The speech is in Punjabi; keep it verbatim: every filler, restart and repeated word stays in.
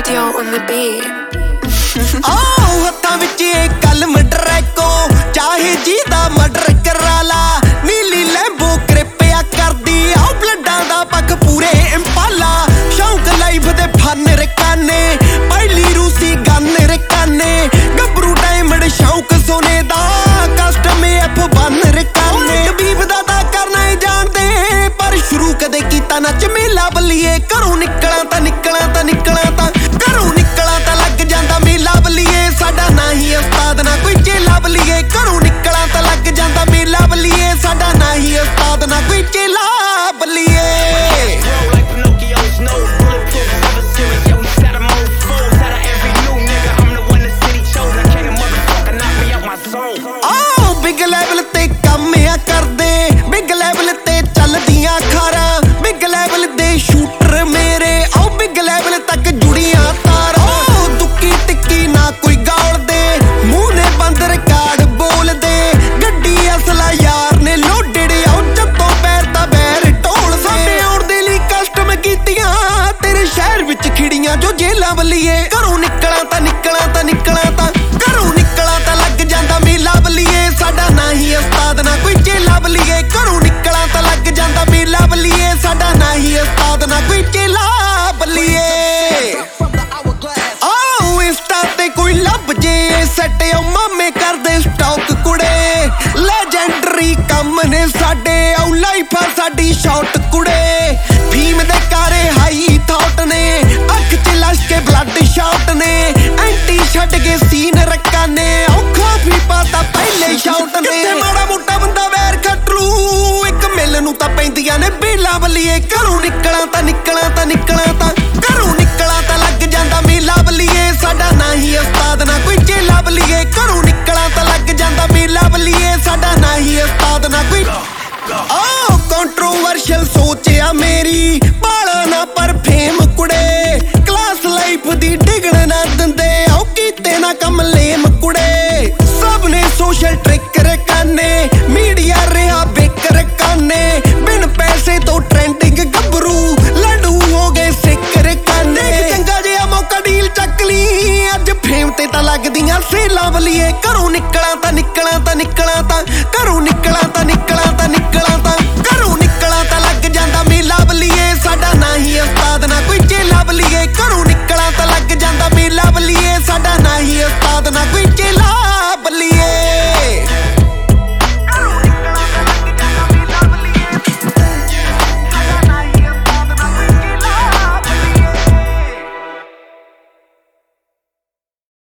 Radio on the beat. ਆਹ ਹੱਥਾਂ ਵਿੱਚ ਇਹ ਕਲਮ ਡਰੈਕੋ ਚਾਹੇ ਜਿਹਦਾ ਮਰਡਰ ਕਰਾ ਲਾ ਨੀਲੀ ਲੈਂਬੋ ਕ੍ਰਿਪਿਆ ਕਰਦੀ ਆਹ ਬਲੱਡਾਂ ਦਾ ਪੱਖ ਪੂਰੇ ਇੰਪਾਲਾ ਸ਼ੌਂਕ ਲਾਈਫ ਦੇ ਫਨ ਰਕਾਨੇ ਪਹਿਲੀ ਰੂਸੀ ਗਨ ਰਕਾਨੇ ਗੱਭਰੂ ਡਾਇਮੰਡ ਸ਼ੌਂਕ ਸੋਨੇ ਦਾ ਕਸਟਮ ਐਫ ਵਨ ਰਕਾਨੇ ਕਬੀਬ ਦਾ ਤਾਂ ਕਰਨਾ ਹੀ ਜਾਣਦੇ ਪਰ ਸ਼ੁਰੂ ਕਦੇ ਕੀਤਾ ਨਾ ਝਮੇਲਾ ਬੱਲੀਏ ਘਰੋਂ ਨਿਕਲਾਂ ਤਾਂ ਨਿਕਲਾਂ ਤਾਂ ਨਿਕਲਾਂ ਤਾਂ ਘਰੋਂ ਨਿਕਲਾਂ ਤਾਂ ਲੱਗ ਜਾਂਦਾ ਮੇਲਾ ਬੱਲੀਏ ਸਾਡਾ ਨਾ ਹੀ ਉਸਤਾਦ ਨਾ ਕੋਈ ਚੇਲਾ ਬੱਲੀਏ ਘਰੋਂ ਨਿਕਲਾਂ ਤਾਂ ਲੱਗ ਜਾਂਦਾ ਮੇਲਾ ਬੱਲੀਏ ਸਾਡਾ ਨਾ ਹੀ ਉਸਤਾਦ ਨਾ ਕੋਈ ਚੇਲਾ ਬੱਲੀਏ ਆਹ ਬਿਗ ਲੈਵਲ ਤੇ ਕੰਮ ਆ ਕਰਦੇ ਬਿਗ ਲੈਵਲ ਤੇ ਚੱਲਦੀਆਂ ਖਾਰਾਂ ਬਿਗ ਲੈਵਲ ਦੇ ਸ਼ੂਟਰ ਮੇਰੇ ਆਹ ਬਿਗ ਲੈਵਲ ਤੱਕ ਜੁੜੀਆਂ ਤਾਰਾਂ ਦੁੱਕੀ ਟਿੱਕੀ ਨਾ ਕੋਈ ਗਾਲਦੇ ਮੂੰਹ ਨੇ ਬੰਦ ਰਿਕਾਰਡ ਬੋਲਦੇ ਗੱਡੀ ਅਸਲਾ ਯਾਰ ਨੇ ਲੋਡਡ ਆਉ ਜੱਤੋਂ ਪੈਰ ਦਾ ਬੈਰ ਢੋਲ ਸਾਡੇ ਆਉਣ ਦੇ ਲਈ ਕਸਟਮ ਕੀਤੀਆਂ ਤੇਰੇ ਸ਼ਹਿਰ ਵਿੱਚ ਖਿੜੀਆਂ ਜੋ ਜੇਲਾਂ ਬੱਲੀਏ ਘਰੋਂ ਨਿਕਲਾਂ ਤਾਂ ਨਿਕਲਾਂ ਤਾਂ ਨਿਕਲਾਂ ਤਾਂ ਘਰੋਂ ਨਿਕਲਾਂ ਤਾਂ ਲੱਗ ਜਾਂਦਾ ਮੇਲਾ ਬੱਲੀਏ ਸਾਡਾ ਨਾ ਹੀ ਉਸਤਾਦ ਨਾ ਕੋਈ ਚੇਲਾ ਬੱਲੀਏ ਘਰੋਂ ਨਿਕਲਾਂ ਤਾਂ ਲੱਗ ਜਾਂਦਾ ਮੇਲਾ ਬੱਲੀਏ ਸਾਡਾ ਨਾ ਹੀ ਉਸਤਾਦ ਨਾ ਕੋਈ ਚੇਲਾ ਬੱਲੀਏ ਆਹ ਇੰਸਟਾ ਤੇ ਕੋਈ ਲੱਭ ਜੇ ਸੈਟ ਆਉ ਮਾਮੇ ਕਰਦੇ ਸਟਾਕ ਕੁੜੇ ਲੈਜੈਂਡਰੀ ਕੰਮ ਨੇ ਸਾਡੇ ਆਉ ਲਾਈਫ ਆ ਸਾਡੀ ਸ਼ਾਟ ਕੁੜੇ ਫੀਮ ਦੇ ਕਾਰੇ ਹਾਈ ਥਾਟ ਨੇ ਅੱਖ ਚ ਲਸ਼ ਕੇ ਬਲੱਡ ਸ਼ਾਟ ਨੇ ਐਂਟੀ ਛੱਡ ਕੇ ਸੀਨ ਰੱਖਾਂ ਨੇ ਔਖਾ ਵੀ ਪਤਾ ਪਹਿਲੇ ਸ਼ਾਟ ਨੇ ਕਿੱਥੇ ਮਾੜਾ ਮੋਟਾ ਬੰਦਾ ਵੈਰ ਖੱਟ ਲੂ ਇੱਕ ਮਿਲ ਨੂੰ ਤਾਂ ਪੈਂਦੀਆਂ ਨੇ ਬੇਲਾ ਬੱਲੀਏ ਘਰੋਂ ਨਿਕਲਾਂ ਤਾਂ ਨਿਕਲਾਂ ਤਾਂ ਨਿਕਲਾਂ ਤਾਂ ਘਰੋਂ ਨਿਕਲਾਂ ਤਾਂ ਲੱਗ ਜਾਂਦਾ ਮੇਲਾ ਬੱਲੀਏ ਸਾਡਾ ਨਾ ਹੀ ਉਸਤਾਦ ਨਾ ਕੋਈ